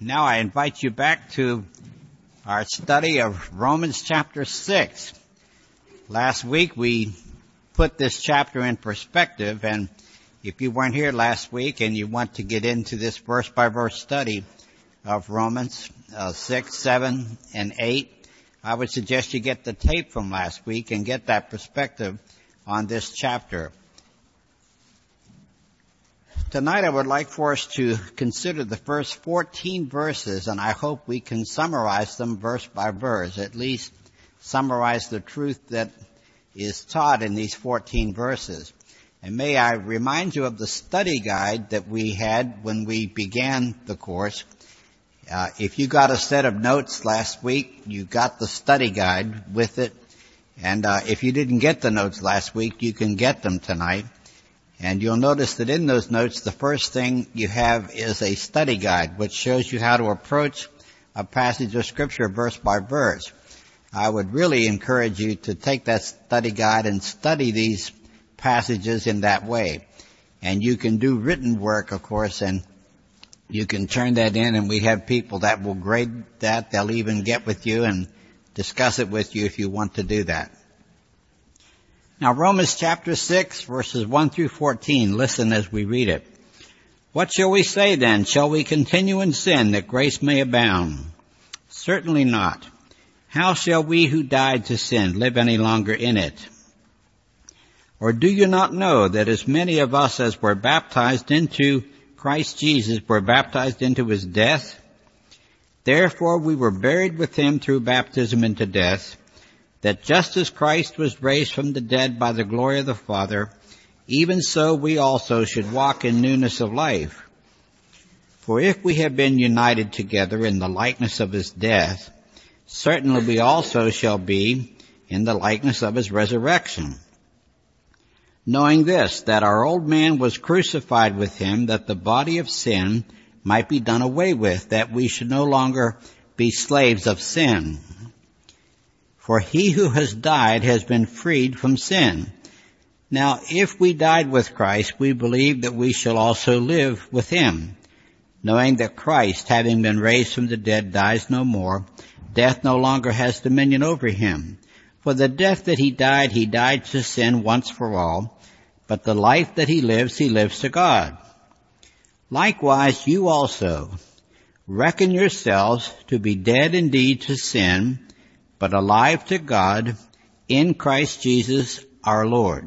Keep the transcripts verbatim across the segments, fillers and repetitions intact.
Now I invite you back to our study of Romans chapter six. Last week we put this chapter in perspective, and if you weren't here last week and you want to get into this verse by verse study of Romans uh, six, seven, and eight, I would suggest you get the tape from last week and get that perspective on this chapter. Tonight I would like for us to consider the first fourteen verses, and I hope we can summarize them verse by verse, at least summarize the truth that is taught in these fourteen verses. And may I remind you of the study guide that we had when we began the course. Uh, if you got a set of notes last week, you got the study guide with it. And uh, if you didn't get the notes last week, you can get them tonight. And you'll notice that in those notes, the first thing you have is a study guide, which shows you how to approach a passage of Scripture verse by verse. I would really encourage you to take that study guide and study these passages in that way. And you can do written work, of course, and you can turn that in, and we have people that will grade that. They'll even get with you and discuss it with you if you want to do that. Now, Romans chapter six, verses one through fourteen, listen as we read it. What shall we say then? Shall we continue in sin that grace may abound? Certainly not. How shall we who died to sin live any longer in it? Or do you not know that as many of us as were baptized into Christ Jesus were baptized into his death? Therefore we were buried with him through baptism into death, that just as Christ was raised from the dead by the glory of the Father, even so we also should walk in newness of life. For if we have been united together in the likeness of his death, certainly we also shall be in the likeness of his resurrection. Knowing this, that our old man was crucified with him, that the body of sin might be done away with, that we should no longer be slaves of sin. For he who has died has been freed from sin. Now, if we died with Christ, we believe that we shall also live with him, knowing that Christ, having been raised from the dead, dies no more. Death no longer has dominion over him. For the death that he died, he died to sin once for all, but the life that he lives, he lives to God. Likewise, you also reckon yourselves to be dead indeed to sin, but alive to God in Christ Jesus our Lord.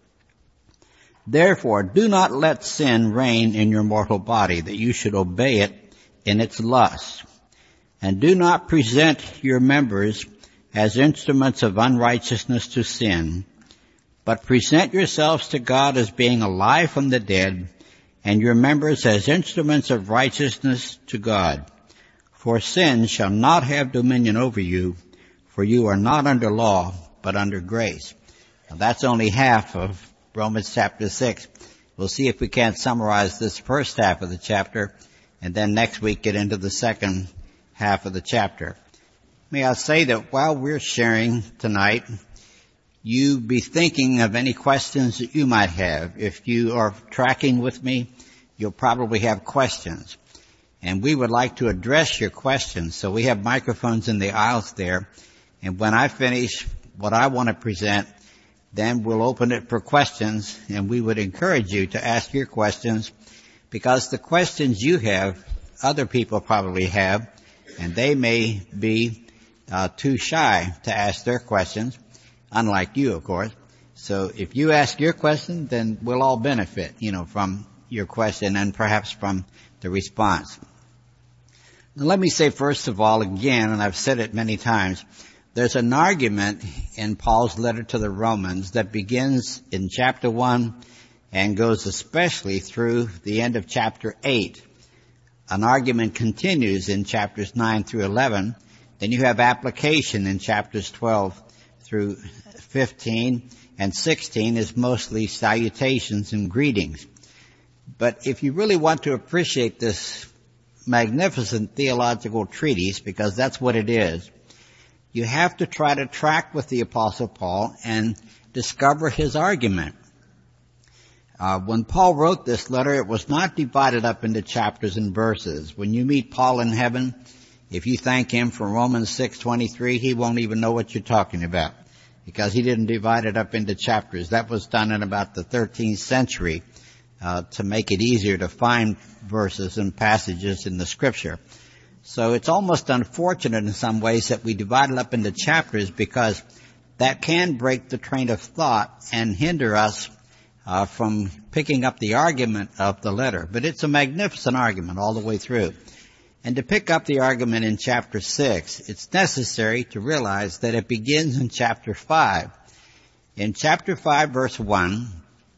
Therefore, do not let sin reign in your mortal body, that you should obey it in its lust. And do not present your members as instruments of unrighteousness to sin, but present yourselves to God as being alive from the dead, and your members as instruments of righteousness to God. For sin shall not have dominion over you, for you are not under law, but under grace. Now, that's only half of Romans chapter six. We'll see if we can't summarize this first half of the chapter, and then next week get into the second half of the chapter. May I say that while we're sharing tonight, you be thinking of any questions that you might have. If you are tracking with me, you'll probably have questions. And we would like to address your questions. So we have microphones in the aisles there. And when I finish what I want to present, then we'll open it for questions, and we would encourage you to ask your questions, because the questions you have, other people probably have, and they may be uh, too shy to ask their questions, unlike you, of course. So if you ask your question, then we'll all benefit, you know, from your question and perhaps from the response. Now, let me say first of all, again, and I've said it many times, there's an argument in Paul's letter to the Romans that begins in chapter one and goes especially through the end of chapter eight. An argument continues in chapters nine through eleven. Then you have application in chapters twelve through fifteen, and sixteen is mostly salutations and greetings. But if you really want to appreciate this magnificent theological treatise, because that's what it is, you have to try to track with the Apostle Paul and discover his argument. Uh, when Paul wrote this letter, it was not divided up into chapters and verses. When you meet Paul in heaven, if you thank him for Romans six twenty-three, he won't even know what you're talking about, because he didn't divide it up into chapters. That was done in about the thirteenth century uh, to make it easier to find verses and passages in the Scripture. So it's almost unfortunate in some ways that we divide it up into chapters, because that can break the train of thought and hinder us uh, from picking up the argument of the letter. But it's a magnificent argument all the way through. And to pick up the argument in chapter six, it's necessary to realize that it begins in chapter five. In chapter five, verse one,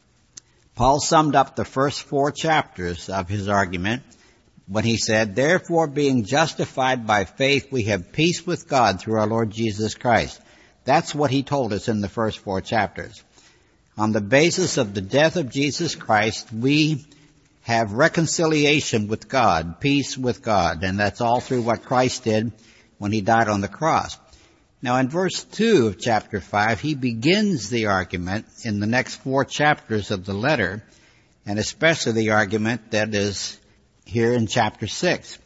Paul summed up the first four chapters of his argument when he said, "Therefore, being justified by faith, we have peace with God through our Lord Jesus Christ." That's what he told us in the first four chapters. On the basis of the death of Jesus Christ, we have reconciliation with God, peace with God, and that's all through what Christ did when he died on the cross. Now in verse two of chapter five, he begins the argument in the next four chapters of the letter, and especially the argument that is here in chapter six.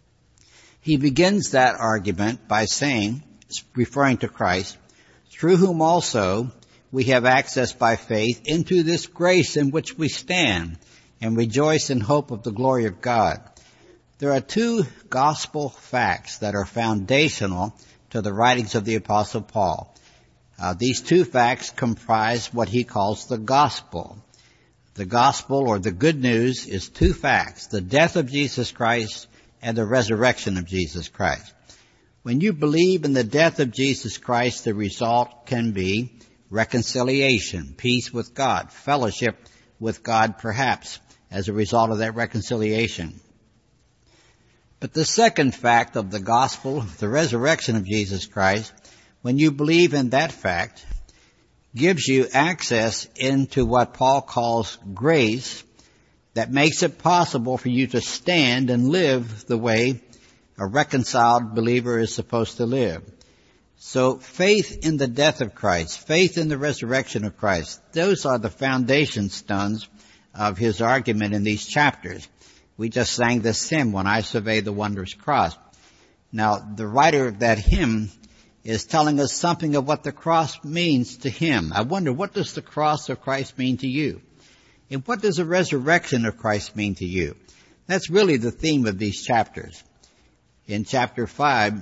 He begins that argument by saying, referring to Christ, "Through whom also we have access by faith into this grace in which we stand, and rejoice in hope of the glory of God." There are two gospel facts that are foundational to the writings of the Apostle Paul. Uh, these two facts comprise what he calls the gospel. The gospel, or the good news, is two facts: the death of Jesus Christ and the resurrection of Jesus Christ. When you believe in the death of Jesus Christ, the result can be reconciliation, peace with God, fellowship with God perhaps as a result of that reconciliation. But the second fact of the gospel, the resurrection of Jesus Christ, when you believe in that fact, gives you access into what Paul calls grace that makes it possible for you to stand and live the way a reconciled believer is supposed to live. So faith in the death of Christ, faith in the resurrection of Christ, those are the foundation stones of his argument in these chapters. We just sang this hymn, "When I Survey the Wondrous Cross." Now, the writer of that hymn is telling us something of what the cross means to him. I wonder, what does the cross of Christ mean to you? And what does the resurrection of Christ mean to you? That's really the theme of these chapters. In chapter five,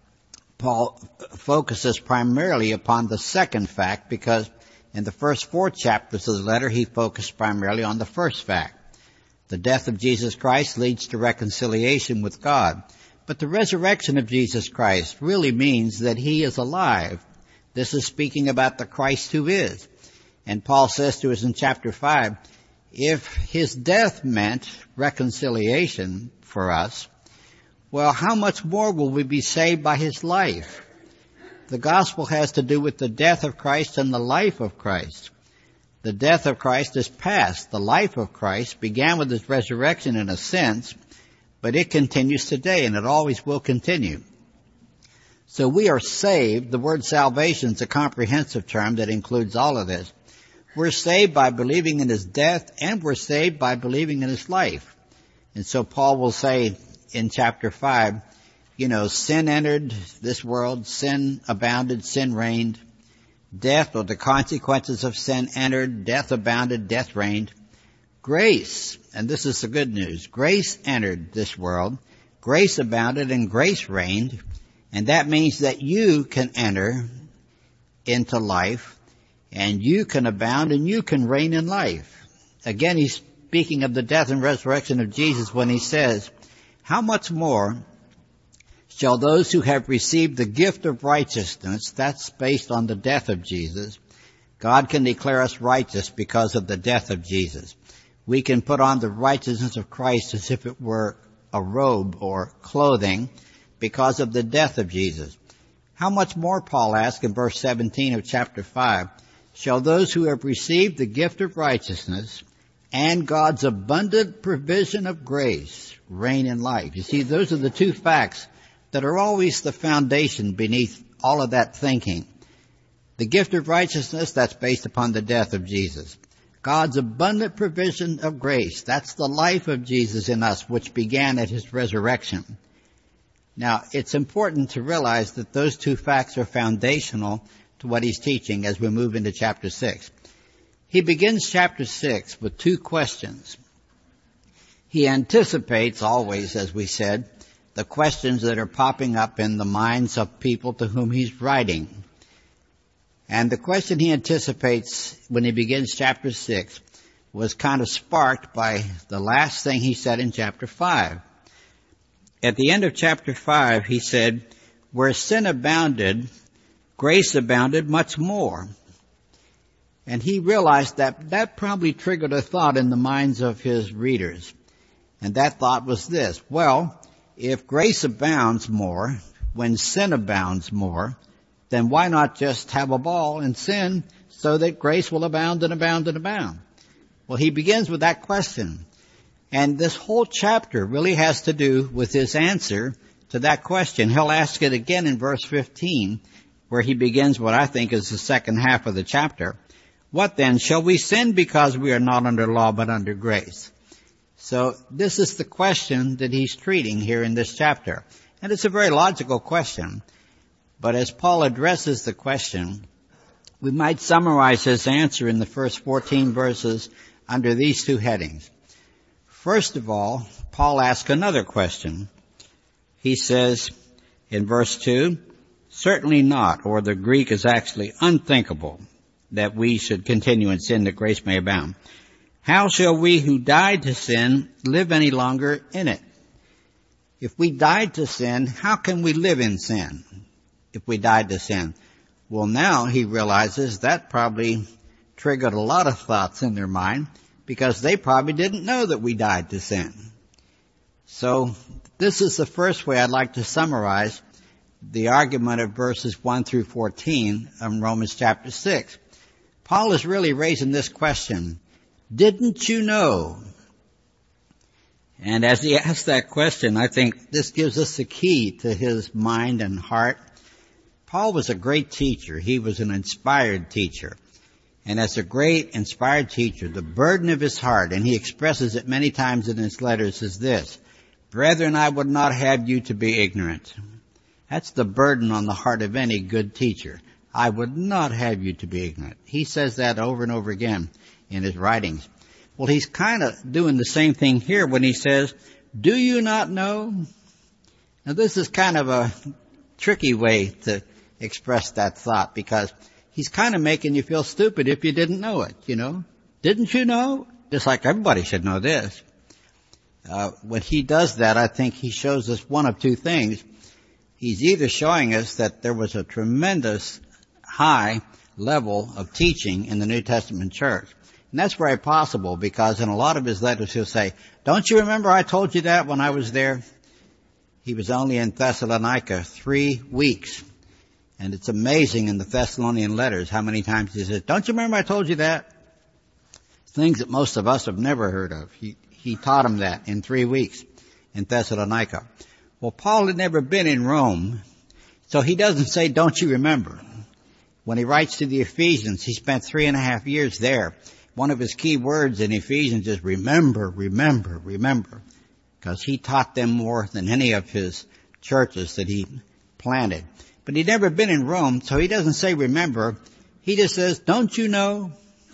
Paul focuses primarily upon the second fact, because in the first four chapters of the letter, he focused primarily on the first fact. The death of Jesus Christ leads to reconciliation with God. But the resurrection of Jesus Christ really means that he is alive. This is speaking about the Christ who is. And Paul says to us in chapter five, if his death meant reconciliation for us, well, how much more will we be saved by his life? The gospel has to do with the death of Christ and the life of Christ. The death of Christ is past. The life of Christ began with his resurrection in a sense, but it continues today, and it always will continue. So we are saved. The word salvation is a comprehensive term that includes all of this. We're saved by believing in his death, and we're saved by believing in his life. And so Paul will say in chapter five, you know, sin entered this world, sin abounded, sin reigned. Death, or the consequences of sin, entered, death abounded, death reigned. Grace, and this is the good news, grace entered this world, grace abounded, and grace reigned, and that means that you can enter into life, and you can abound, and you can reign in life. Again, he's speaking of the death and resurrection of Jesus when he says, how much more shall those who have received the gift of righteousness, that's based on the death of Jesus, God can declare us righteous because of the death of Jesus. We can put on the righteousness of Christ as if it were a robe or clothing because of the death of Jesus. How much more, Paul asks in verse seventeen of chapter five, shall those who have received the gift of righteousness and God's abundant provision of grace reign in life? You see, those are the two facts that are always the foundation beneath all of that thinking. The gift of righteousness, that's based upon the death of Jesus. God's abundant provision of grace. That's the life of Jesus in us, which began at his resurrection. Now, it's important to realize that those two facts are foundational to what he's teaching as we move into chapter six. He begins chapter six with two questions. He anticipates always, as we said, the questions that are popping up in the minds of people to whom he's writing. And the question he anticipates when he begins chapter six was kind of sparked by the last thing he said in chapter five. At the end of chapter five, he said, where sin abounded, grace abounded much more. And he realized that that probably triggered a thought in the minds of his readers. And that thought was this: well, if grace abounds more when sin abounds more, then why not just have a ball and sin so that grace will abound and abound and abound? Well, he begins with that question. And this whole chapter really has to do with his answer to that question. He'll ask it again in verse fifteen, where he begins what I think is the second half of the chapter. What then? Shall we sin because we are not under law but under grace? So this is the question that he's treating here in this chapter. And it's a very logical question. But as Paul addresses the question, we might summarize his answer in the first fourteen verses under these two headings. First of all, Paul asks another question. He says in verse two, certainly not, or the Greek is actually unthinkable, that we should continue in sin that grace may abound. How shall we who died to sin live any longer in it? If we died to sin, how can we live in sin? If we died to sin. Well, now he realizes that probably triggered a lot of thoughts in their mind, because they probably didn't know that we died to sin. So this is the first way I'd like to summarize the argument of verses one through fourteen of Romans chapter six. Paul is really raising this question: didn't you know? And as he asks that question, I think this gives us the key to his mind and heart. Paul was a great teacher. He was an inspired teacher. And as a great inspired teacher, the burden of his heart, and he expresses it many times in his letters, is this: brethren, I would not have you to be ignorant. That's the burden on the heart of any good teacher. I would not have you to be ignorant. He says that over and over again in his writings. Well, he's kind of doing the same thing here when he says, do you not know? Now, this is kind of a tricky way to express that thought, because he's kind of making you feel stupid if you didn't know it, you know. Didn't you know? Just like everybody should know this. Uh, when he does that, I think he shows us one of two things. He's either showing us that there was a tremendous high level of teaching in the New Testament church. And that's very possible, because in a lot of his letters he'll say, don't you remember I told you that when I was there? He was only in Thessalonica three weeks. And it's amazing in the Thessalonian letters how many times he says, don't you remember I told you that? Things that most of us have never heard of. He, he taught them that in three weeks in Thessalonica. Well, Paul had never been in Rome, so he doesn't say, don't you remember? When he writes to the Ephesians, he spent three and a half years there. One of his key words in Ephesians is remember, remember, remember, because he taught them more than any of his churches that he planted. But he'd never been in Rome, so he doesn't say remember. He just says, don't you know?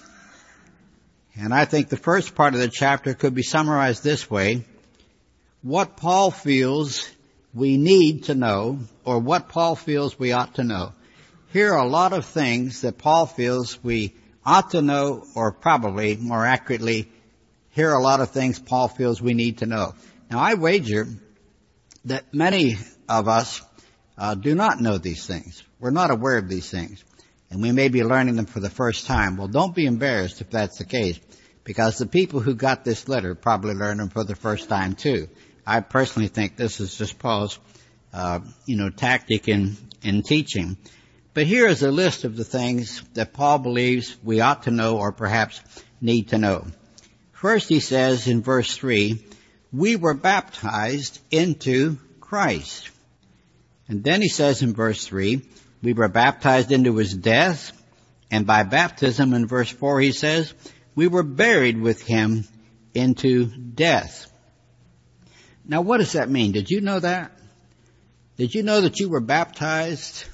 And I think the first part of the chapter could be summarized this way: what Paul feels we need to know, or what Paul feels we ought to know. Here are a lot of things that Paul feels we ought to know, or probably more accurately, here are a lot of things Paul feels we need to know. Now, I wager that many of us uh, do not know these things. We're not aware of these things. And we may be learning them for the first time. Well, don't be embarrassed if that's the case, because the people who got this letter probably learned them for the first time too. I personally think this is just Paul's, uh, you know, tactic in, in teaching. But here is a list of the things that Paul believes we ought to know, or perhaps need to know. First, he says in verse three, we were baptized into Christ. And then he says in verse three, we were baptized into his death. And by baptism in verse four he says, we were buried with him into death. Now, what does that mean? Did you know that? Did you know that you were baptized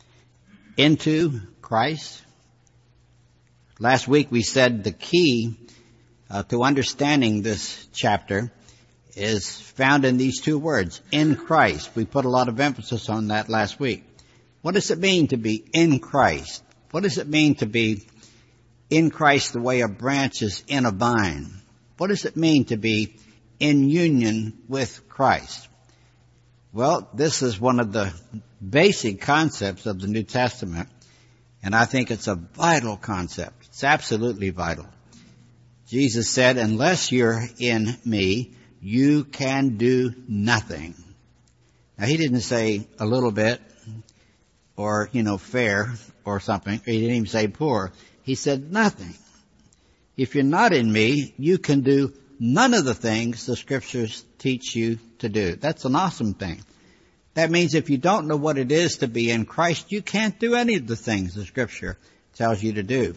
into Christ? Last week we said the key uh, to understanding this chapter is found in these two words, in Christ. We put a lot of emphasis on that last week. What does it mean to be in Christ? What does it mean to be in Christ the way a branch is in a vine? What does it mean to be in union with Christ? Well, this is one of the basic concepts of the New Testament, and I think it's a vital concept. It's absolutely vital. Jesus said, unless you're in me, you can do nothing. Now, he didn't say a little bit or, you know, fair or something. He didn't even say poor. He said nothing. If you're not in me, you can do none of the things the Scriptures teach you to do. That's an awesome thing. That means if you don't know what it is to be in Christ, you can't do any of the things the Scripture tells you to do.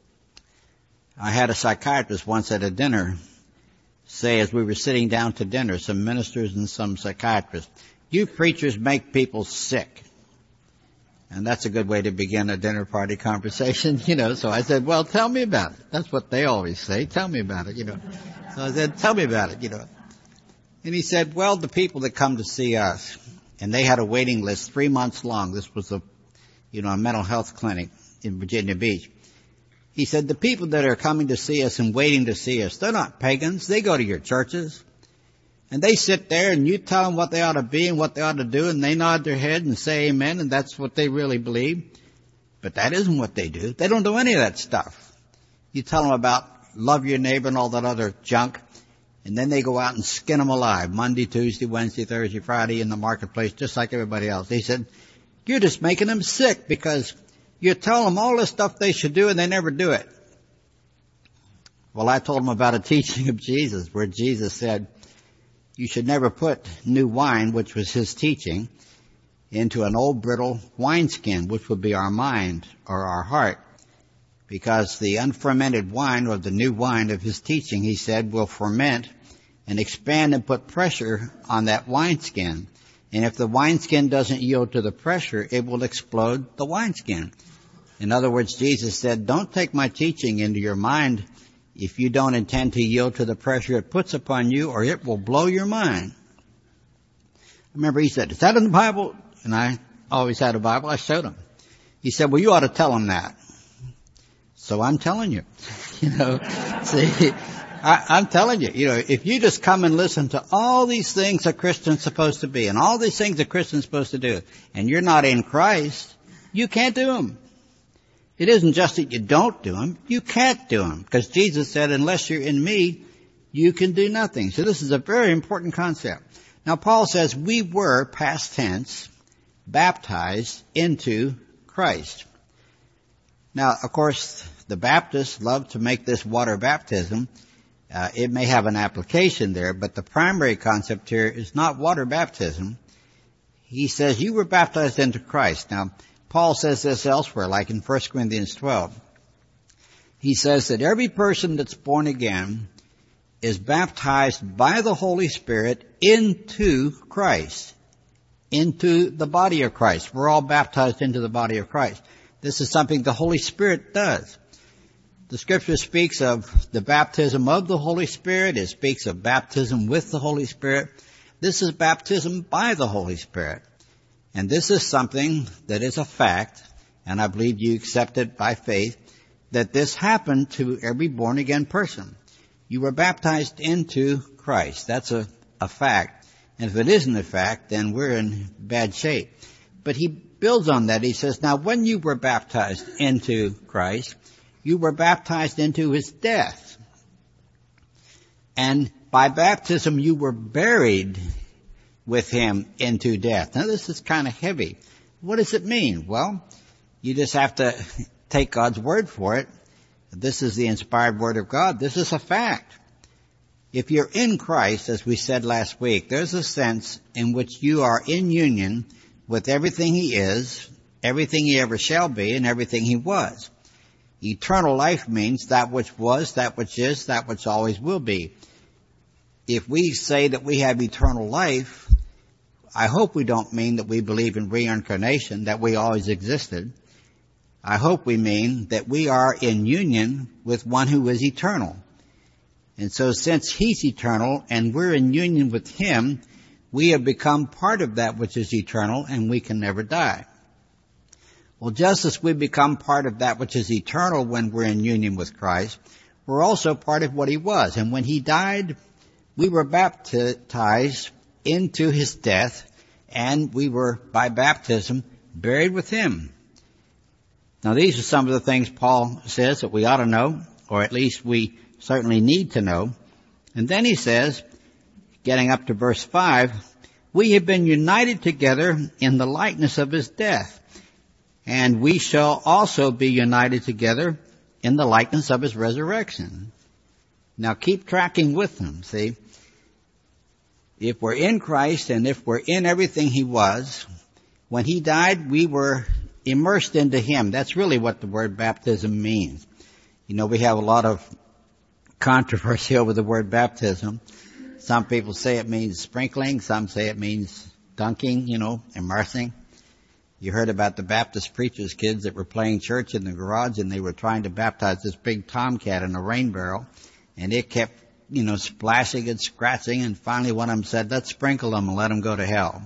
I had a psychiatrist once at a dinner say, as we were sitting down to dinner, some ministers and some psychiatrists, you preachers make people sick. And that's a good way to begin a dinner party conversation, you know. So I said, well, tell me about it. That's what they always say. Tell me about it, you know. So I said, tell me about it, you know. And he said, well, the people that come to see us, and they had a waiting list three months long. This was a, you know, a mental health clinic in Virginia Beach. He said, the people that are coming to see us and waiting to see us, they're not pagans. They go to your churches. And they sit there and you tell them what they ought to be and what they ought to do, and they nod their head and say amen, and that's what they really believe. But that isn't what they do. They don't do any of that stuff. You tell them about love your neighbor and all that other junk, and then they go out and skin them alive Monday, Tuesday, Wednesday, Thursday, Friday in the marketplace, just like everybody else. He said, you're just making them sick because you tell them all this stuff they should do and they never do it. Well, I told them about a teaching of Jesus where Jesus said, you should never put new wine, which was his teaching, into an old brittle wineskin, which would be our mind or our heart. Because the unfermented wine, or the new wine of his teaching, he said, will ferment and expand and put pressure on that wineskin. And if the wineskin doesn't yield to the pressure, it will explode the wineskin. In other words, Jesus said, don't take my teaching into your mind if you don't intend to yield to the pressure it puts upon you, or it will blow your mind. I remember he said, is that in the Bible? And I always had a Bible. I showed him. He said, well, you ought to tell him that. So I'm telling you, you know, see, I, I'm telling you, you know, if you just come and listen to all these things a Christian's supposed to be and all these things a Christian's supposed to do, and you're not in Christ, you can't do them. It isn't just that you don't do them, you can't do them. Because Jesus said, unless you're in me, you can do nothing. So this is a very important concept. Now Paul says we were, past tense, baptized into Christ. Now, of course, the Baptists love to make this water baptism. Uh, it may have an application there, but the primary concept here is not water baptism. He says you were baptized into Christ. Now, Paul says this elsewhere, like in First Corinthians twelve. He says that every person that's born again is baptized by the Holy Spirit into Christ, into the body of Christ. We're all baptized into the body of Christ. This is something the Holy Spirit does. The Scripture speaks of the baptism of the Holy Spirit. It speaks of baptism with the Holy Spirit. This is baptism by the Holy Spirit. And this is something that is a fact, and I believe you accept it by faith, that this happened to every born-again person. You were baptized into Christ. That's a, a fact. And if it isn't a fact, then we're in bad shape. But he builds on that. He says, now when you were baptized into Christ, you were baptized into his death. And by baptism, you were buried with him into death. Now this is kind of heavy. What does it mean? Well, you just have to take God's word for it. This is the inspired word of God. This is a fact. If you're in Christ, as we said last week, there's a sense in which you are in union with everything he is, everything he ever shall be, and everything he was. Eternal life means that which was, that which is, that which always will be. If we say that we have eternal life, I hope we don't mean that we believe in reincarnation, that we always existed. I hope we mean that we are in union with one who is eternal. And so since He's eternal and we're in union with Him, we have become part of that which is eternal and we can never die. Well, just as we become part of that which is eternal when we're in union with Christ, we're also part of what He was. And when He died, we were baptized into His death, and we were, by baptism, buried with Him. Now, these are some of the things Paul says that we ought to know, or at least we certainly need to know. And then he says, getting up to verse five, we have been united together in the likeness of His death, and we shall also be united together in the likeness of His resurrection. Now, keep tracking with them, see? If we're in Christ and if we're in everything He was, when He died, we were immersed into Him. That's really what the word baptism means. You know, we have a lot of controversy over the word baptism. Some people say it means sprinkling. Some say it means dunking, you know, immersing. You heard about the Baptist preachers' kids that were playing church in the garage, and they were trying to baptize this big tomcat in a rain barrel, and it kept, you know, splashing and scratching, and finally one of them said, let's sprinkle them and let them go to hell.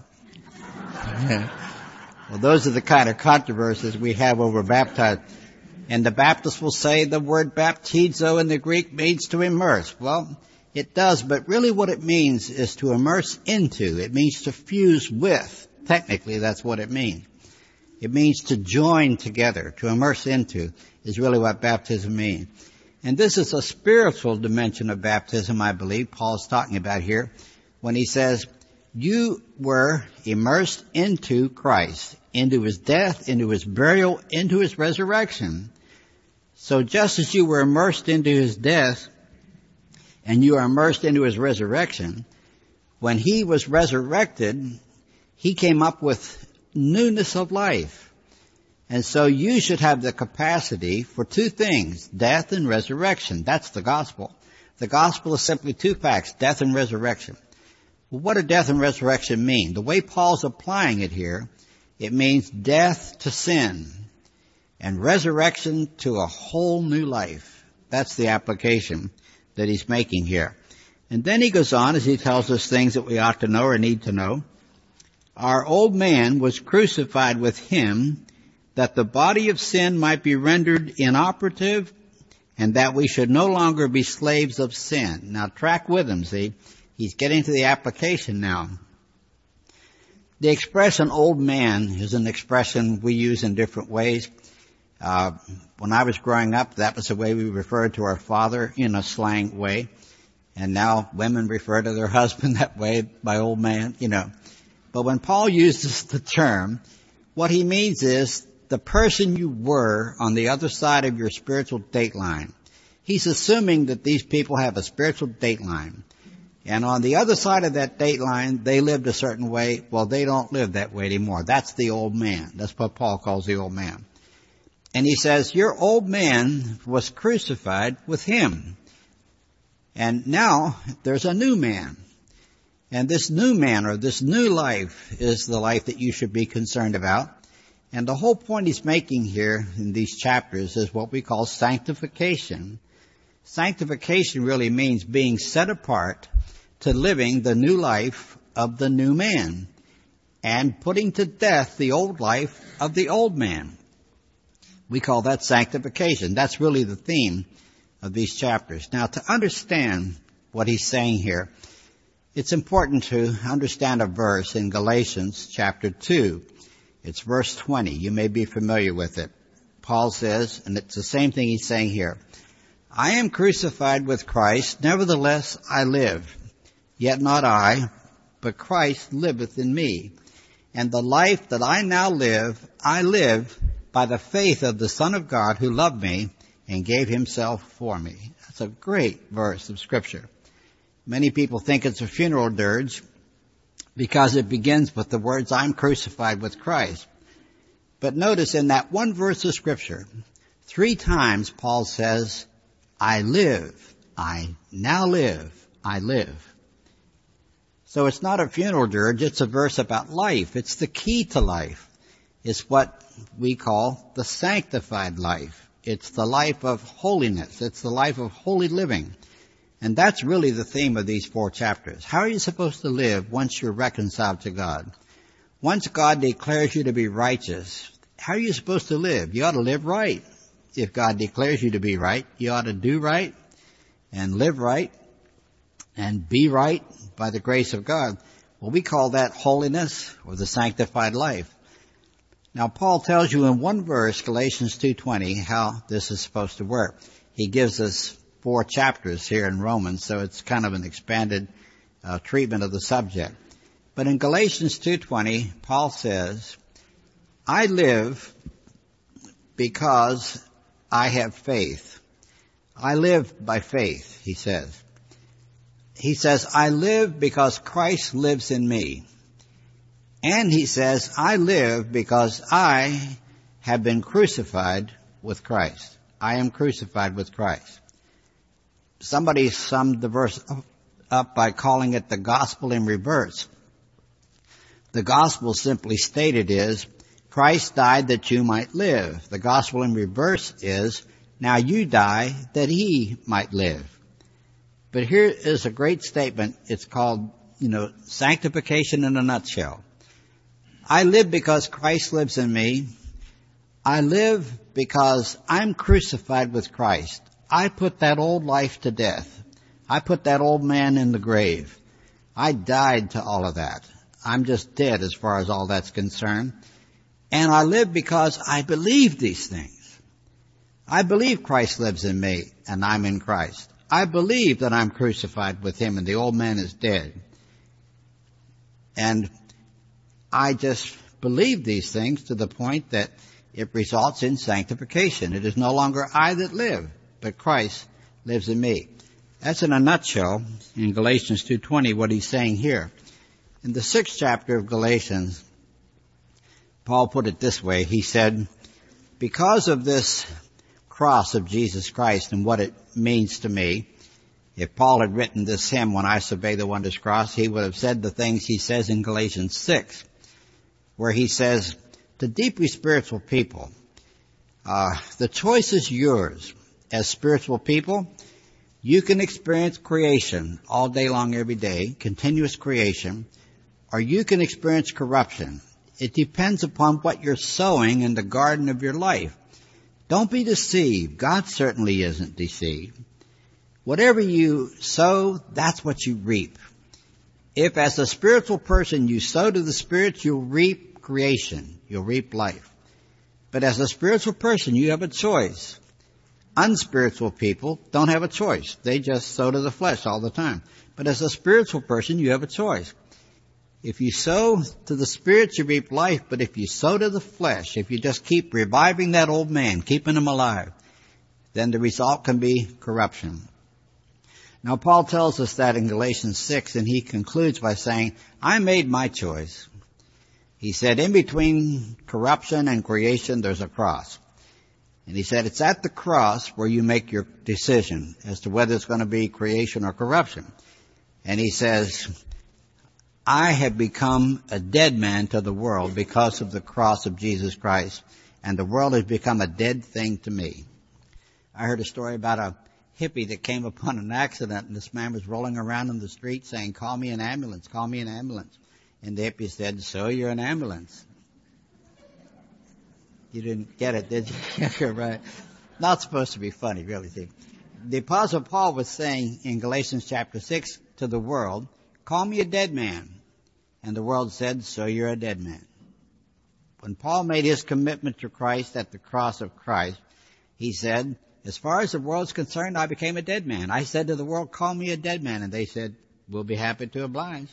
Well, those are the kind of controversies we have over baptized. And the Baptists will say the word baptizo in the Greek means to immerse. Well, it does, but really what it means is to immerse into. It means to fuse with. Technically, that's what it means. It means to join together, to immerse into, is really what baptism means. And this is a spiritual dimension of baptism, I believe, Paul's talking about here, when he says, you were immersed into Christ, into His death, into His burial, into His resurrection. So just as you were immersed into His death, and you are immersed into His resurrection, when He was resurrected, He came up with newness of life. And so you should have the capacity for two things, death and resurrection. That's the gospel. The gospel is simply two facts, death and resurrection. Well, what do death and resurrection mean? The way Paul's applying it here, it means death to sin and resurrection to a whole new life. That's the application that he's making here. And then he goes on as he tells us things that we ought to know or need to know. Our old man was crucified with Him, that the body of sin might be rendered inoperative, and that we should no longer be slaves of sin. Now track with him, see? He's getting to the application now. The expression old man is an expression we use in different ways. Uh, when I was growing up, that was the way we referred to our father in a slang way. And now women refer to their husband that way, by old man, you know. But when Paul uses the term, what he means is the person you were on the other side of your spiritual date line. He's assuming that these people have a spiritual date line. And on the other side of that date line, they lived a certain way. Well, they don't live that way anymore. That's the old man. That's what Paul calls the old man. And he says, your old man was crucified with Him. And now there's a new man. And this new man, or this new life, is the life that you should be concerned about. And the whole point he's making here in these chapters is what we call sanctification. Sanctification really means being set apart to living the new life of the new man and putting to death the old life of the old man. We call that sanctification. That's really the theme of these chapters. Now, to understand what he's saying here, it's important to understand a verse in Galatians chapter two. It's verse twenty. You may be familiar with it. Paul says, and it's the same thing he's saying here, I am crucified with Christ, nevertheless I live. Yet not I, but Christ liveth in me. And the life that I now live, I live by the faith of the Son of God who loved me and gave Himself for me. That's a great verse of Scripture. Many people think it's a funeral dirge because it begins with the words, I'm crucified with Christ. But notice in that one verse of Scripture, Three times Paul says, I live, I now live, I live. So it's not a funeral dirge, it's a verse about life. It's the key to life. It's what we call the sanctified life. It's the life of holiness. It's the life of holy living. And that's really the theme of these four chapters. How are you supposed to live once you're reconciled to God? Once God declares you to be righteous, how are you supposed to live? You ought to live right. If God declares you to be right, you ought to do right and live right and be right by the grace of God. Well, we call that holiness or the sanctified life. Now, Paul tells you in one verse, Galatians two twenty, how this is supposed to work. He gives us four chapters here in Romans, so it's kind of an expanded uh, treatment of the subject. But in Galatians two twenty, Paul says, I live because I have faith. I live by faith, he says. He says, I live because Christ lives in me. And he says, I live because I have been crucified with Christ. I am crucified with Christ. Somebody summed the verse up by calling it the gospel in reverse. The gospel simply stated is, Christ died that you might live. The gospel in reverse is, now you die that he might live. But here is a great statement. It's called, you know, sanctification in a nutshell. I live because Christ lives in me. I live because I'm crucified with Christ. I put that old life to death. I put that old man in the grave. I died to all of that. I'm just dead as far as all that's concerned. And I live because I believe these things. I believe Christ lives in me and I'm in Christ. I believe that I'm crucified with him and the old man is dead. And I just believe these things to the point that it results in sanctification. It is no longer I that live, but Christ lives in me. That's in a nutshell in Galatians two twenty what he's saying here. In the sixth chapter of Galatians, Paul put it this way. He said, because of this cross of Jesus Christ and what it means to me, if Paul had written this hymn, When I Survey the Wondrous Cross, he would have said the things he says in Galatians six, where he says, to deeply spiritual people, uh, the choice is yours. As spiritual people, you can experience creation all day long, every day, continuous creation, or you can experience corruption. It depends upon what you're sowing in the garden of your life. Don't be deceived. God certainly isn't deceived. Whatever you sow, that's what you reap. If as a spiritual person you sow to the Spirit, you'll reap creation. You'll reap life. But as a spiritual person, you have a choice. Unspiritual people don't have a choice. They just sow to the flesh all the time. But as a spiritual person, you have a choice. If you sow to the Spirit, you reap life. But if you sow to the flesh, if you just keep reviving that old man, keeping him alive, then the result can be corruption. Now, Paul tells us that in Galatians six, and he concludes by saying, I made my choice. He said, in between corruption and creation, there's a cross. And he said, it's at the cross where you make your decision as to whether it's going to be creation or corruption. And he says, I have become a dead man to the world because of the cross of Jesus Christ, and the world has become a dead thing to me. I heard a story about a hippie that came upon an accident, and this man was rolling around in the street saying, call me an ambulance, call me an ambulance. And the hippie said, so you're an ambulance. You didn't get it, did you? You're right. Not supposed to be funny, really. See. The Apostle Paul was saying in Galatians chapter six to the world, call me a dead man. And the world said, so you're a dead man. When Paul made his commitment to Christ at the cross of Christ, he said, as far as the world's concerned, I became a dead man. I said to the world, call me a dead man. And they said, we'll be happy to oblige.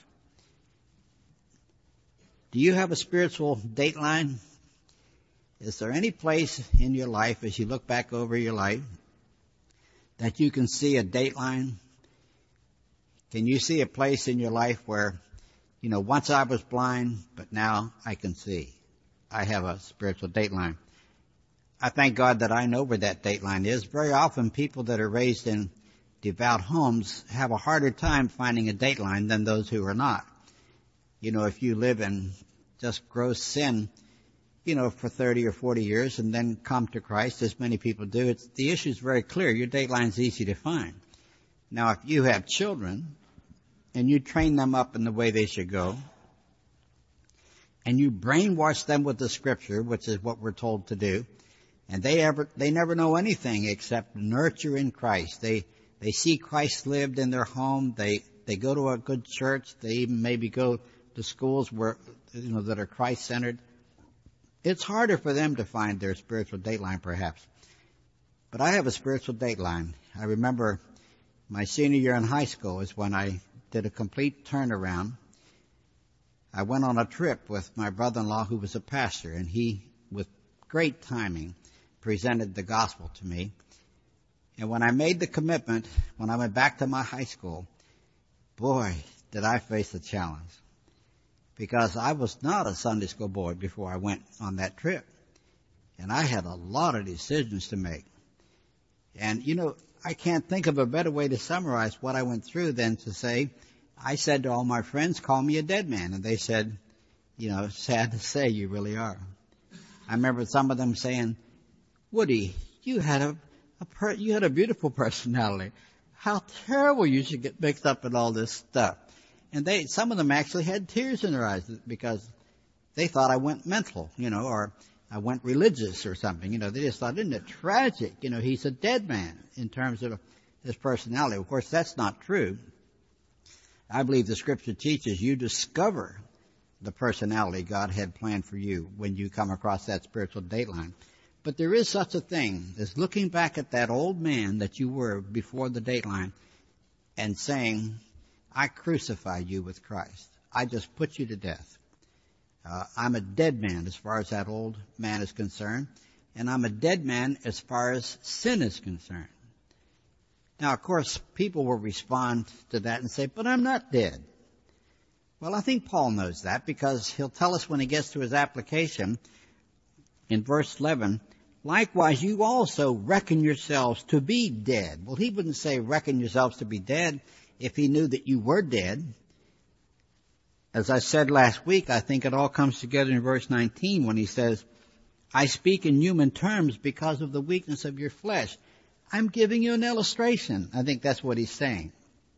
Do you have a spiritual dateline? Is there any place in your life, as you look back over your life, that you can see a dateline? Can you see a place in your life where, you know, once I was blind, but now I can see? I have a spiritual dateline. I thank God that I know where that date line is. Very often people that are raised in devout homes have a harder time finding a date line than those who are not. You know, if you live in just gross sin, you know, for thirty or forty years and then come to Christ, as many people do, it's, the issue is very clear. Your date line's easy to find. Now, if you have children and you train them up in the way they should go, and you brainwash them with the Scripture, which is what we're told to do, and they ever, they never know anything except nurture in Christ. They, they see Christ lived in their home. They, they go to a good church. They even maybe go to schools where, you know, that are Christ-centered. It's harder for them to find their spiritual date line, perhaps. But I have a spiritual date line. I remember my senior year in high school is when I did a complete turnaround. I went on a trip with my brother-in-law who was a pastor, and he, with great timing, presented the gospel to me. And when I made the commitment, when I went back to my high school, boy, did I face a challenge. Because I was not a Sunday school boy before I went on that trip. And I had a lot of decisions to make. And, you know, I can't think of a better way to summarize what I went through than to say, I said to all my friends, call me a dead man. And they said, you know, sad to say, you really are. I remember some of them saying, Woody, you had a, a per- you had a beautiful personality. How terrible you should get mixed up in all this stuff. And they, some of them actually had tears in their eyes because they thought I went mental, you know, or I went religious or something. You know, they just thought, isn't it tragic? You know, he's a dead man in terms of his personality. Of course, that's not true. I believe the Scripture teaches you discover the personality God had planned for you when you come across that spiritual date line. But there is such a thing as looking back at that old man that you were before the date line and saying, I crucified you with Christ. I just put you to death. Uh, I'm a dead man as far as that old man is concerned, and I'm a dead man as far as sin is concerned. Now, of course, people will respond to that and say, but I'm not dead. Well, I think Paul knows that because he'll tell us when he gets to his application in verse eleven, likewise you also reckon yourselves to be dead. Well, he wouldn't say reckon yourselves to be dead if he knew that you were dead. As I said last week, I think it all comes together in verse nineteen when he says, I speak in human terms because of the weakness of your flesh. I'm giving you an illustration. I think that's what he's saying.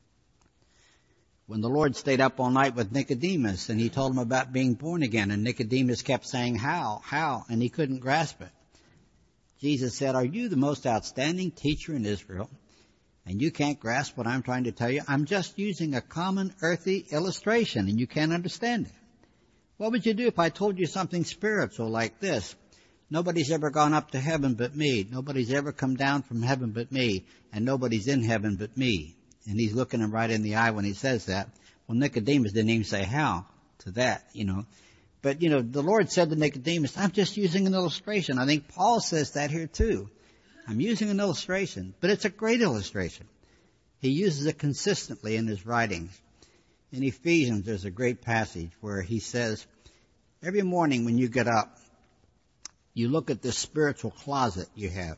When the Lord stayed up all night with Nicodemus and he told him about being born again, and Nicodemus kept saying, how, how, and he couldn't grasp it. Jesus said, are you the most outstanding teacher in Israel? And you can't grasp what I'm trying to tell you? I'm just using a common earthly illustration and you can't understand it. What would you do if I told you something spiritual like this? Nobody's ever gone up to heaven but me. Nobody's ever come down from heaven but me. And nobody's in heaven but me. And he's looking him right in the eye when he says that. Well, Nicodemus didn't even say how to that, you know. But, you know, the Lord said to Nicodemus, I'm just using an illustration. I think Paul says that here too. I'm using an illustration, but it's a great illustration. He uses it consistently in his writings. In Ephesians, there's a great passage where he says, every morning when you get up, you look at this spiritual closet you have.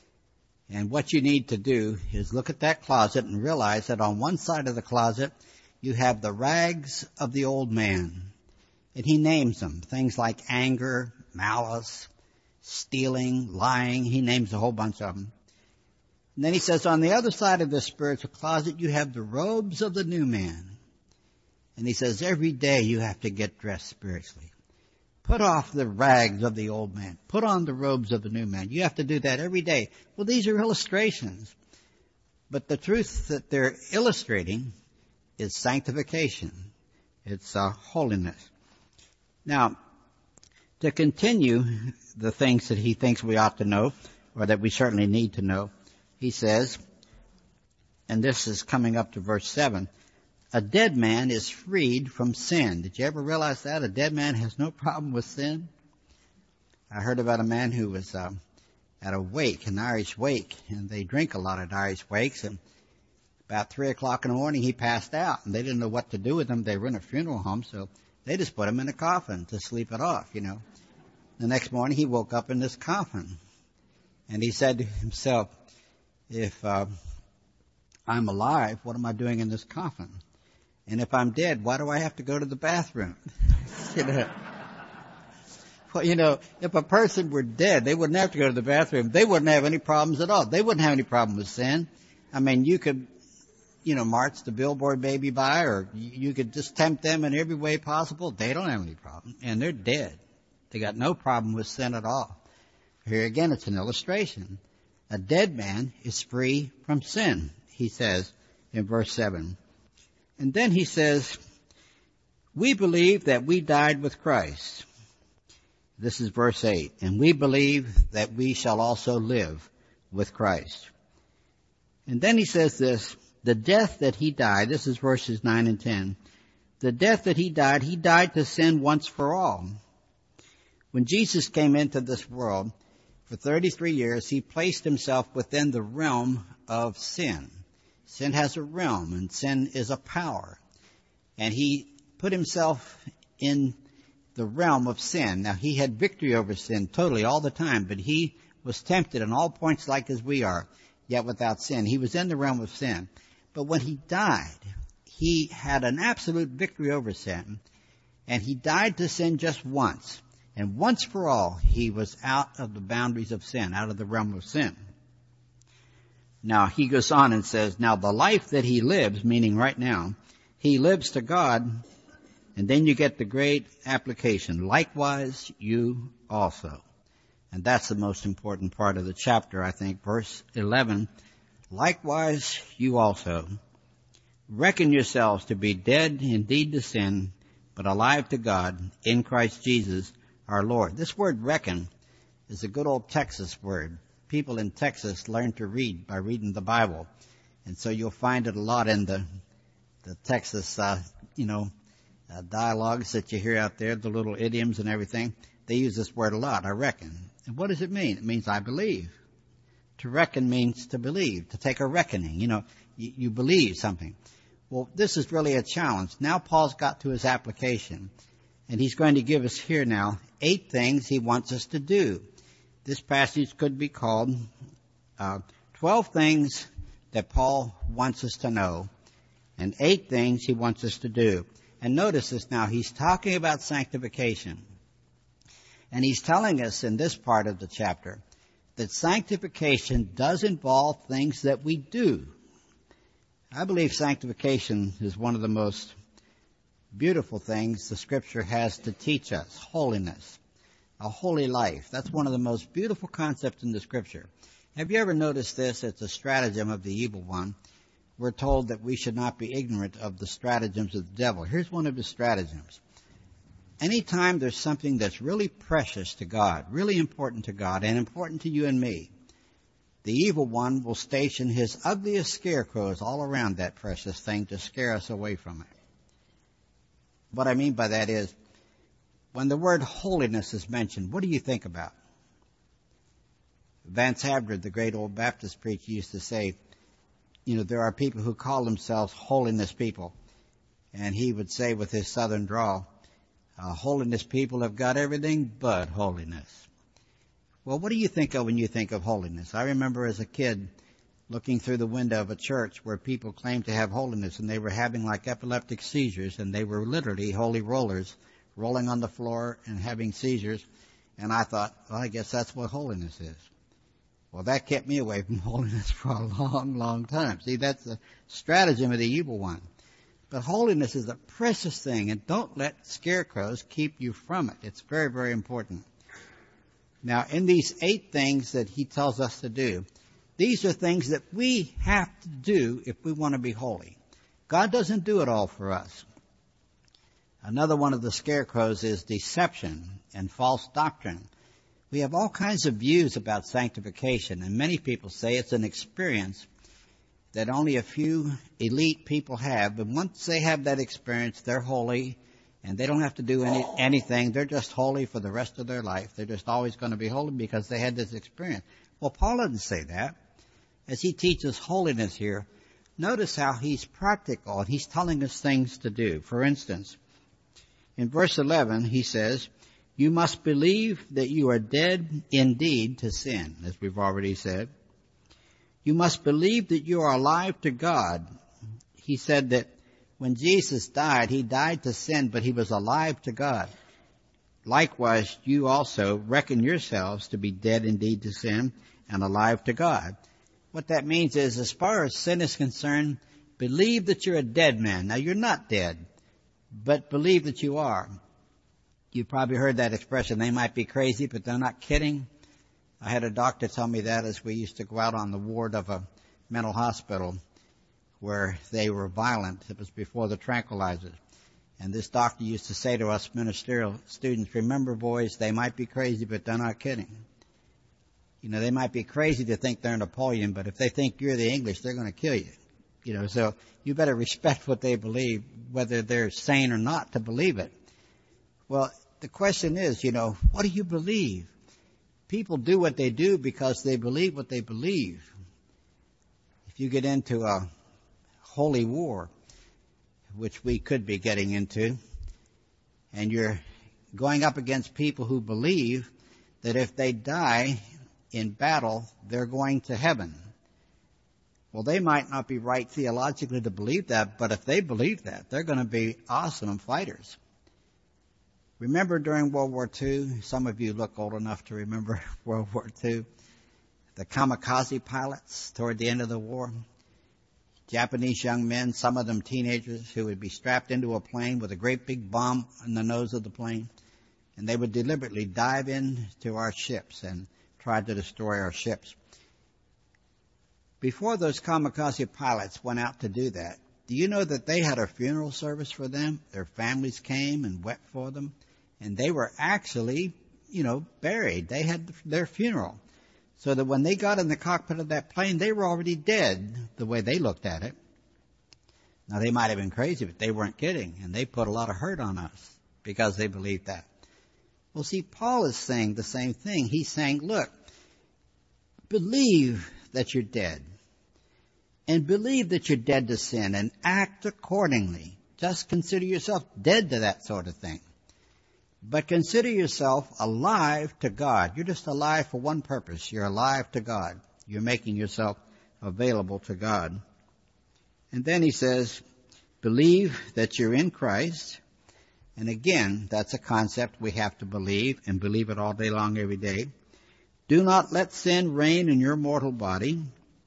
And what you need to do is look at that closet and realize that on one side of the closet, you have the rags of the old man. And he names them, things like anger, malice, stealing, lying. He names a whole bunch of them. And then he says, on the other side of this spiritual closet, you have the robes of the new man. And he says, every day you have to get dressed spiritually. Put off the rags of the old man. Put on the robes of the new man. You have to do that every day. Well, these are illustrations. But the truth that they're illustrating is sanctification. It's uh, holiness. Now, to continue the things that he thinks we ought to know, or that we certainly need to know, he says, and this is coming up to verse seven, a dead man is freed from sin. Did you ever realize that? A dead man has no problem with sin. I heard about a man who was uh, at a wake, an Irish wake, and they drink a lot at Irish wakes, and about three o'clock in the morning he passed out, and they didn't know what to do with him. They were in a funeral home, so they just put him in a coffin to sleep it off, you know. The next morning he woke up in this coffin. And he said to himself, if uh, I'm alive, what am I doing in this coffin? And if I'm dead, why do I have to go to the bathroom? you know, well, you know, if a person were dead, they wouldn't have to go to the bathroom. They wouldn't have any problems at all. They wouldn't have any problem with sin. I mean, you could, you know, march the billboard baby by, or you could just tempt them in every way possible. They don't have any problem. And they're dead. They got no problem with sin at all. Here again, it's an illustration. A dead man is free from sin, he says in verse seven. And then he says, we believe that we died with Christ. This is verse eight. And we believe that we shall also live with Christ. And then he says this, the death that he died, this is verses nine and ten. The death that he died, he died to sin once for all. When Jesus came into this world, for thirty-three years, he placed himself within the realm of sin. Sin has a realm, and sin is a power. And he put himself in the realm of sin. Now, he had victory over sin totally all the time, but he was tempted in all points like as we are, yet without sin. He was in the realm of sin. But when he died, he had an absolute victory over sin, and he died to sin just once. And once for all, he was out of the boundaries of sin, out of the realm of sin. Now, he goes on and says, now the life that he lives, meaning right now, he lives to God, and then you get the great application. Likewise, you also. And that's the most important part of the chapter, I think. Verse eleven, likewise, you also. Reckon yourselves to be dead indeed to sin, but alive to God in Christ Jesus our Lord. This word reckon is a good old Texas word. People in Texas learn to read by reading the Bible. And so you'll find it a lot in the the Texas, uh, you know, uh, dialogues that you hear out there, the little idioms and everything. They use this word a lot, I reckon. And what does it mean? It means I believe. To reckon means to believe, to take a reckoning. You know, you, you believe something. Well, this is really a challenge. Now Paul's got to his application. And he's going to give us here now eight things he wants us to do. This passage could be called uh, twelve things that Paul wants us to know and eight things he wants us to do. And notice this now. He's talking about sanctification. And he's telling us in this part of the chapter that sanctification does involve things that we do. I believe sanctification is one of the most beautiful things the Scripture has to teach us. Holiness. A holy life. That's one of the most beautiful concepts in the Scripture. Have you ever noticed this? It's a stratagem of the evil one. We're told that we should not be ignorant of the stratagems of the devil. Here's one of his stratagems. Anytime there's something that's really precious to God, really important to God, and important to you and me, the evil one will station his ugliest scarecrows all around that precious thing to scare us away from it. What I mean by that is, when the word holiness is mentioned, what do you think about? Vance Havner, the great old Baptist preacher, used to say, you know, there are people who call themselves holiness people. And he would say with his southern drawl, uh, holiness people have got everything but holiness. Well, what do you think of when you think of holiness? I remember as a kid looking through the window of a church where people claimed to have holiness, and they were having like epileptic seizures, and they were literally holy rollers, rolling on the floor and having seizures. And I thought, well, I guess that's what holiness is. Well, that kept me away from holiness for a long, long time. See, that's the stratagem of the evil one. But holiness is a precious thing, and don't let scarecrows keep you from it. It's very, very important. Now, in these eight things that he tells us to do, these are things that we have to do if we want to be holy. God doesn't do it all for us. Another one of the scarecrows is deception and false doctrine. We have all kinds of views about sanctification, and many people say it's an experience that only a few elite people have. But once they have that experience, they're holy, and they don't have to do any, anything. They're just holy for the rest of their life. They're just always going to be holy because they had this experience. Well, Paul doesn't say that. As he teaches holiness here, notice how he's practical, and he's telling us things to do. For instance, in verse eleven, he says, You must believe that you are dead indeed to sin, as we've already said. You must believe that you are alive to God. He said that when Jesus died, he died to sin, but he was alive to God. Likewise, you also reckon yourselves to be dead indeed to sin and alive to God. What that means is, as far as sin is concerned, believe that you're a dead man. Now, you're not dead, but believe that you are. You've probably heard that expression, they might be crazy, but they're not kidding. I had a doctor tell me that as we used to go out on the ward of a mental hospital where they were violent. It was before the tranquilizers. And this doctor used to say to us ministerial students, remember, boys, they might be crazy, but they're not kidding. You know, they might be crazy to think they're Napoleon, but if they think you're the English, they're going to kill you. You know, so you better respect what they believe, whether they're sane or not to believe it. Well, the question is, you know, what do you believe? People do what they do because they believe what they believe. If you get into a holy war, which we could be getting into, and you're going up against people who believe that if they die in battle, they're going to heaven. Well, they might not be right theologically to believe that, but if they believe that, they're going to be awesome fighters. Remember during World War Two, some of you look old enough to remember World War Two, the kamikaze pilots toward the end of the war, Japanese young men, some of them teenagers, who would be strapped into a plane with a great big bomb in the nose of the plane, and they would deliberately dive into our ships and try to destroy our ships. Before those kamikaze pilots went out to do that, do you know that they had a funeral service for them? Their families came and wept for them, and they were actually, you know, buried. They had their funeral. So that when they got in the cockpit of that plane, they were already dead, the way they looked at it. Now, they might have been crazy, but they weren't kidding, and they put a lot of hurt on us because they believed that. Well, see, Paul is saying the same thing. He's saying, look, believe that you're dead, and believe that you're dead to sin, and act accordingly. Just consider yourself dead to that sort of thing. But consider yourself alive to God. You're just alive for one purpose. You're alive to God. You're making yourself available to God. And then he says, believe that you're in Christ. And again, that's a concept we have to believe, and believe it all day long, every day. Do not let sin reign in your mortal body.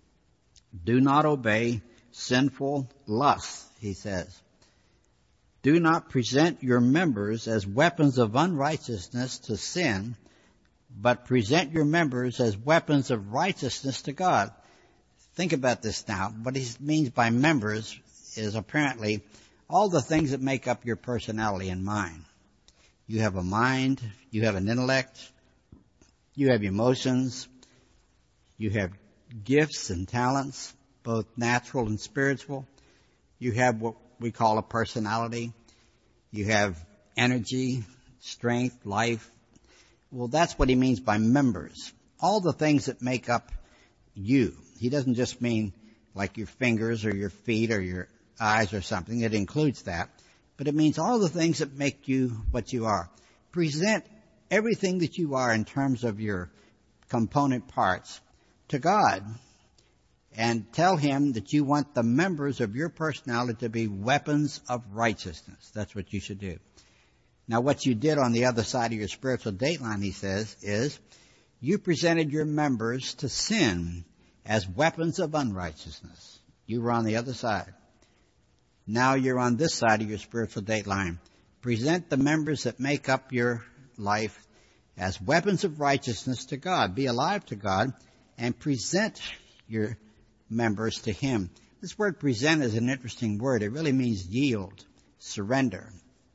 Do not obey sinful lusts, he says. Do not present your members as weapons of unrighteousness to sin, but present your members as weapons of righteousness to God. Think about this now. What he means by members is apparently all the things that make up your personality and mind. You have a mind, you have an intellect, you have emotions, you have gifts and talents, both natural and spiritual. You have what we call a personality. You have energy, strength, life. Well, that's what he means by members. All the things that make up you. He doesn't just mean like your fingers or your feet or your eyes or something. It includes that. But it means all the things that make you what you are. Present everything that you are in terms of your component parts to God. And tell him that you want the members of your personality to be weapons of righteousness. That's what you should do. Now, what you did on the other side of your spiritual dateline, he says, is you presented your members to sin as weapons of unrighteousness. You were on the other side. Now you're on this side of your spiritual dateline. Present the members that make up your life as weapons of righteousness to God. Be alive to God and present your members to him. This word present is an interesting word. It really means yield, surrender.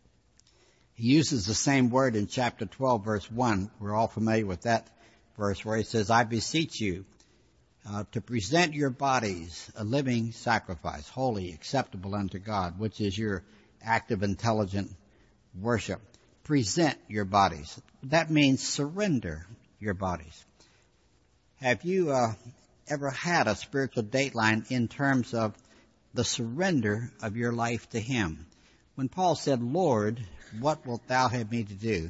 He uses the same word in chapter twelve, verse one. We're all familiar with that verse where he says, I beseech you uh, to present your bodies a living sacrifice, holy, acceptable unto God, which is your active, intelligent worship. Present your bodies. That means surrender your bodies. Have you uh, ever had a spiritual dateline in terms of the surrender of your life to him? When Paul said, Lord, what wilt thou have me to do?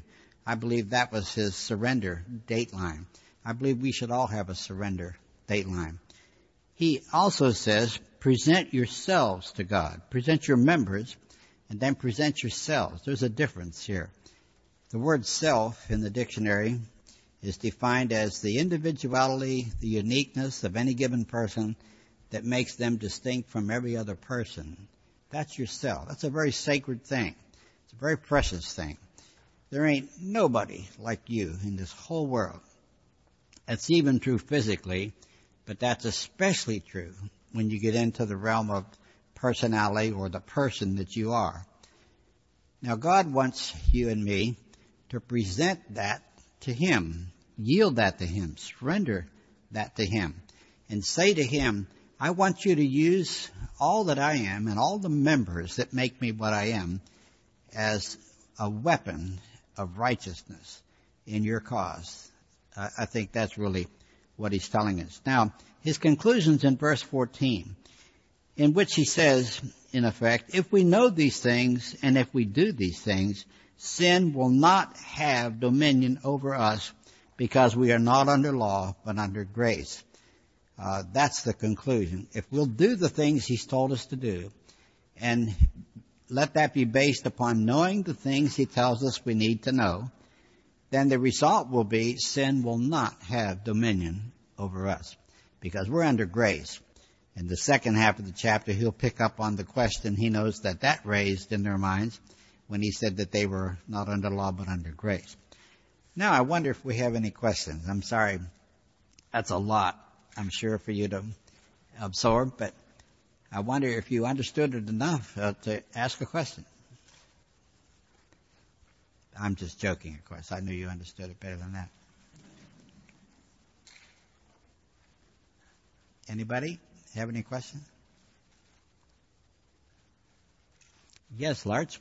I believe that was his surrender dateline. I believe we should all have a surrender dateline. He also says, present yourselves to God. Present your members, and then present yourselves. There's a difference here. The word self in the dictionary is defined as the individuality, the uniqueness of any given person that makes them distinct from every other person. That's yourself. That's a very sacred thing. It's a very precious thing. There ain't nobody like you in this whole world. That's even true physically, but that's especially true when you get into the realm of personality or the person that you are. Now, God wants you and me to present that to Him, yield that to Him, surrender that to Him, and say to Him, I want you to use all that I am and all the members that make me what I am as a weapon of righteousness in your cause. Uh, I think that's really what he's telling us. Now, his conclusions in verse fourteen, in which he says, in effect, if we know these things and if we do these things, sin will not have dominion over us because we are not under law but under grace. Uh, that's the conclusion. If we'll do the things he's told us to do, and let that be based upon knowing the things he tells us we need to know, then the result will be sin will not have dominion over us because we're under grace. In the second half of the chapter, he'll pick up on the question he knows that that raised in their minds when he said that they were not under law but under grace. Now, I wonder if we have any questions. I'm sorry, that's a lot, I'm sure, for you to absorb, but I wonder if you understood it enough uh, to ask a question. I'm just joking, of course. I knew you understood it better than that. Anybody have any questions? Yes, Larch?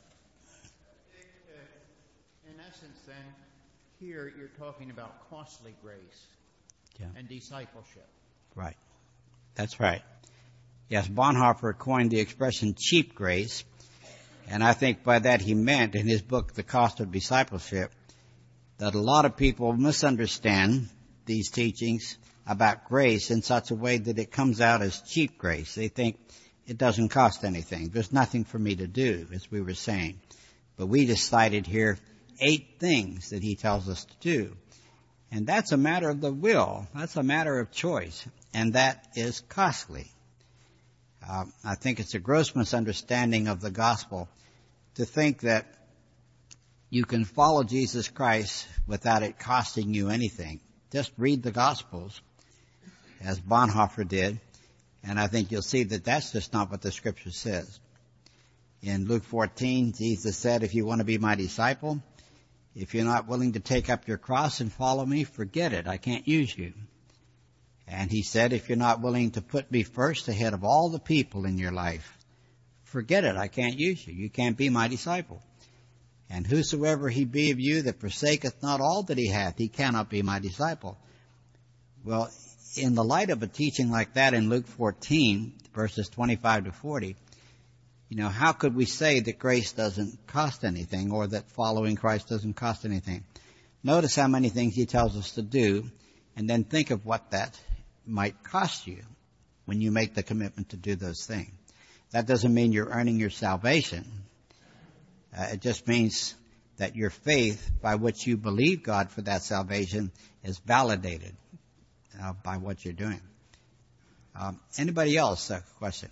In essence, then, here you're talking about costly grace yeah. and discipleship. Right. That's right. Yes, Bonhoeffer coined the expression cheap grace, and I think by that he meant in his book, The Cost of Discipleship, that a lot of people misunderstand these teachings about grace in such a way that it comes out as cheap grace. They think it doesn't cost anything. There's nothing for me to do, as we were saying. But we just cited here eight things that he tells us to do. And that's a matter of the will. That's a matter of choice. And that is costly. Uh, I think it's a gross misunderstanding of the gospel to think that you can follow Jesus Christ without it costing you anything. Just read the Gospels, as Bonhoeffer did, and I think you'll see that that's just not what the Scripture says. In Luke fourteen, Jesus said, if you want to be my disciple, if you're not willing to take up your cross and follow me, forget it. I can't use you. And he said, if you're not willing to put me first ahead of all the people in your life, forget it. I can't use you. You can't be my disciple. And whosoever he be of you that forsaketh not all that he hath, he cannot be my disciple. Well, in the light of a teaching like that in Luke fourteen, verses twenty-five to forty, you know, how could we say that grace doesn't cost anything or that following Christ doesn't cost anything? Notice how many things he tells us to do, and then think of what that might cost you when you make the commitment to do those things. That doesn't mean you're earning your salvation. Uh, it just means that your faith by which you believe God for that salvation is validated uh, by what you're doing. Um, anybody else? A question?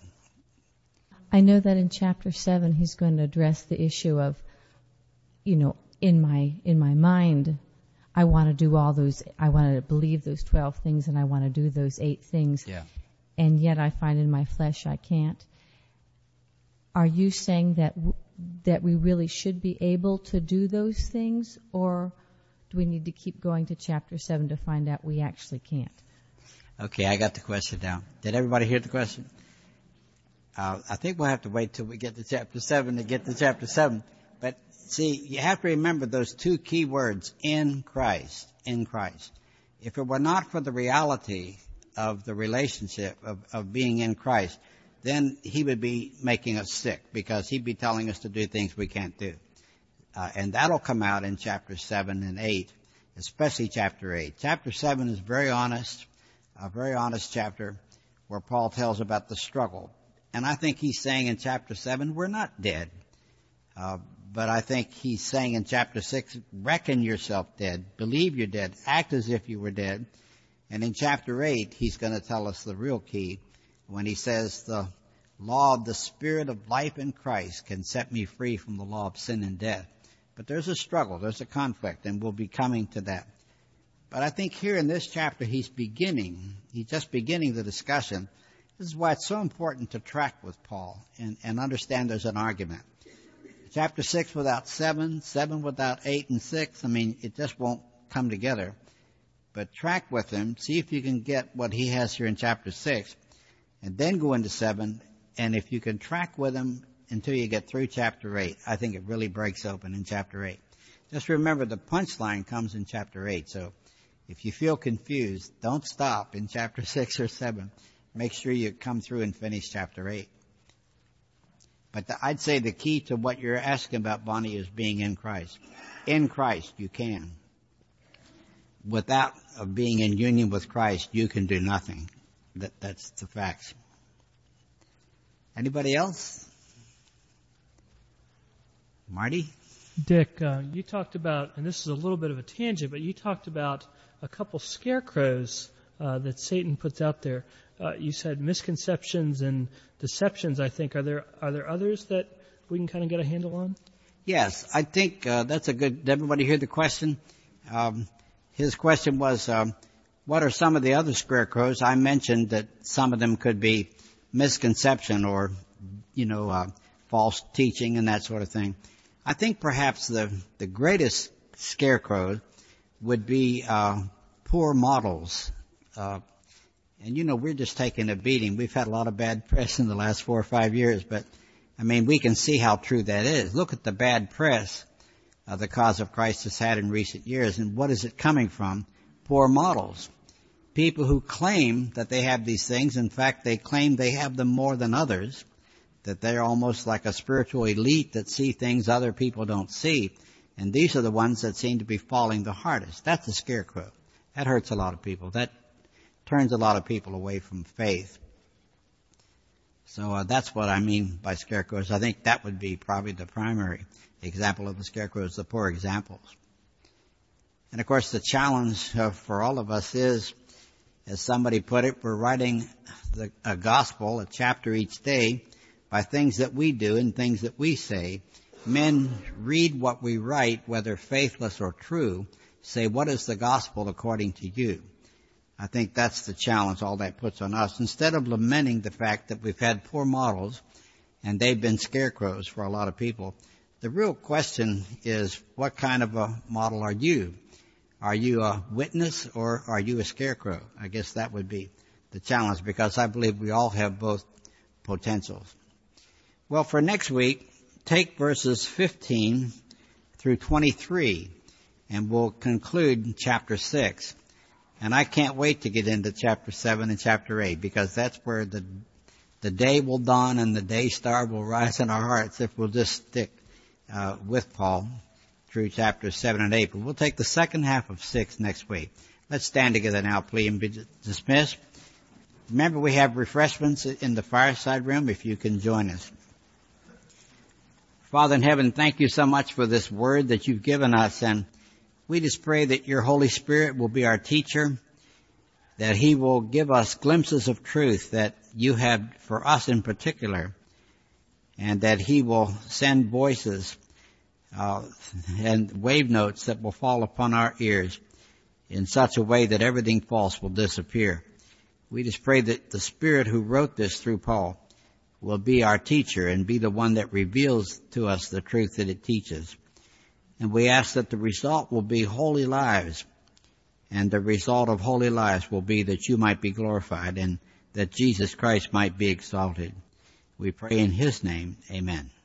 I know that in chapter seven he's going to address the issue of, you know, in my in my mind, I want to do all those, I want to believe those twelve things and I want to do those eight things. Yeah. And yet I find in my flesh I can't. Are you saying that w- that we really should be able to do those things, or do we need to keep going to chapter seven to find out we actually can't? Okay, I got the question down. Did everybody hear the question? Uh, I think we'll have to wait till we get to chapter seven to get to chapter seven. But see, you have to remember those two key words, in Christ, in Christ. If it were not for the reality of the relationship of, of being in Christ, then he would be making us sick because he'd be telling us to do things we can't do. Uh, and that'll come out in chapter seven and eight, especially chapter eight. Chapter seven is very honest, a very honest chapter where Paul tells about the struggle. And I think he's saying in chapter seven, we're not dead. Uh, but I think he's saying in chapter six, reckon yourself dead, believe you're dead, act as if you were dead. And in chapter eight, he's going to tell us the real key when he says the law of the Spirit of life in Christ can set me free from the law of sin and death. But there's a struggle, there's a conflict, and we'll be coming to that. But I think here in this chapter, he's beginning, he's just beginning the discussion. This is why it's so important to track with Paul and, and understand there's an argument. Chapter six without seven, seven without eight and six, I mean, it just won't come together. But track with him, see if you can get what he has here in chapter six, and then go into seven, and if you can track with him until you get through chapter eight, I think it really breaks open in chapter eight. Just remember the punchline comes in chapter eight, so if you feel confused, don't stop in chapter six or seven. Make sure you come through and finish chapter eight. But the, I'd say the key to what you're asking about, Bonnie, is being in Christ. In Christ, you can. Without being in union with Christ, you can do nothing. That, that's the facts. Anybody else? Marty? Dick, uh, you talked about, and this is a little bit of a tangent, but you talked about a couple scarecrows uh, that Satan puts out there. Uh, you said misconceptions and deceptions, I think. Are there are there others that we can kind of get a handle on? Yes, I think uh, that's a good... Did everybody hear the question? Um, his question was, um, what are some of the other scarecrows? I mentioned that some of them could be misconception or, you know, uh, false teaching and that sort of thing. I think perhaps the, the greatest scarecrow would be uh, poor models. Uh, and, you know, we're just taking a beating. We've had a lot of bad press in the last four or five years, but, I mean, we can see how true that is. Look at the bad press uh, the cause of Christ has had in recent years, and what is it coming from? Poor models. People who claim that they have these things. In fact, they claim they have them more than others, that they're almost like a spiritual elite that see things other people don't see. And these are the ones that seem to be falling the hardest. That's a scarecrow. That hurts a lot of people. That turns a lot of people away from faith. So uh, that's what I mean by scarecrows. I think that would be probably the primary example of the scarecrows, the poor examples. And of course the challenge uh, for all of us is, as somebody put it, we're writing the, a gospel, a chapter each day, by things that we do and things that we say. Men read what we write, whether faithless or true, say, what is the gospel according to you? I think that's the challenge all that puts on us. Instead of lamenting the fact that we've had poor models and they've been scarecrows for a lot of people, the real question is, what kind of a model are you? Are you a witness or are you a scarecrow? I guess that would be the challenge, because I believe we all have both potentials. Well, for next week, take verses fifteen through twenty-three, and we'll conclude chapter six. And I can't wait to get into chapter seven and chapter eight, because that's where the the day will dawn and the day star will rise in our hearts if we'll just stick uh, with Paul through chapters seven and eight. But we'll take the second half of six next week. Let's stand together now, please, and be dismissed. Remember, we have refreshments in the fireside room if you can join us. Father in heaven, thank you so much for this word that you've given us, and we just pray that your Holy Spirit will be our teacher, that he will give us glimpses of truth that you have for us in particular, and that he will send voices uh, and wave notes that will fall upon our ears in such a way that everything false will disappear. We just pray that the Spirit who wrote this through Paul will be our teacher and be the one that reveals to us the truth that it teaches. And we ask that the result will be holy lives, and the result of holy lives will be that you might be glorified and that Jesus Christ might be exalted. We pray in his name. Amen.